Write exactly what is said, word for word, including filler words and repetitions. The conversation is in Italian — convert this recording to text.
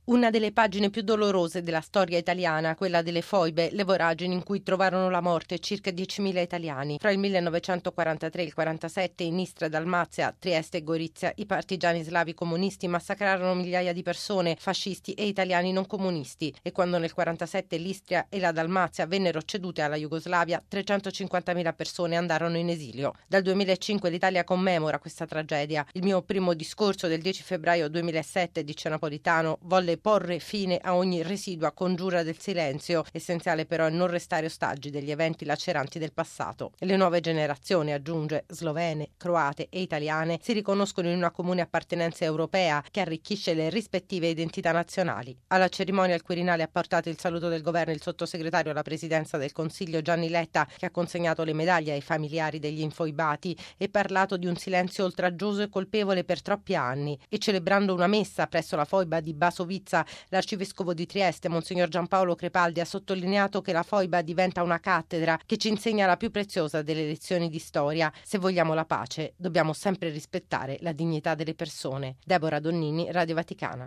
Una delle pagine più dolorose della storia italiana, quella delle foibe, le voragini in cui trovarono la morte circa diecimila italiani. Fra il millenovecentoquarantatré e il quarantasette in Istria, Dalmazia, Trieste e Gorizia i partigiani slavi comunisti massacrarono migliaia di persone, fascisti e italiani non comunisti, e quando nel quarantasette l'Istria e la Dalmazia vennero cedute alla Jugoslavia, trecentocinquantamila persone andarono in esilio. Dal duemilacinque l'Italia commemora questa tragedia. Il mio primo discorso del dieci febbraio duemilasette, dice Napolitano, volle porre fine a ogni residua congiura del silenzio. Essenziale però è non restare ostaggi degli eventi laceranti del passato. Le nuove generazioni, aggiunge, slovene, croate e italiane, si riconoscono in una comune appartenenza europea che arricchisce le rispettive identità nazionali. Alla cerimonia al Quirinale ha portato il saluto del governo il sottosegretario alla presidenza del Consiglio Gianni Letta, che ha consegnato le medaglie ai familiari degli infoibati e parlato di un silenzio oltraggioso e colpevole per troppi anni. E celebrando una messa presso la foiba di Basovizza, l'arcivescovo di Trieste, Monsignor Giampaolo Crepaldi, ha sottolineato che la foiba diventa una cattedra che ci insegna la più preziosa delle lezioni di storia. Se vogliamo la pace, dobbiamo sempre rispettare la dignità delle persone. Deborah Donnini, Radio Vaticana.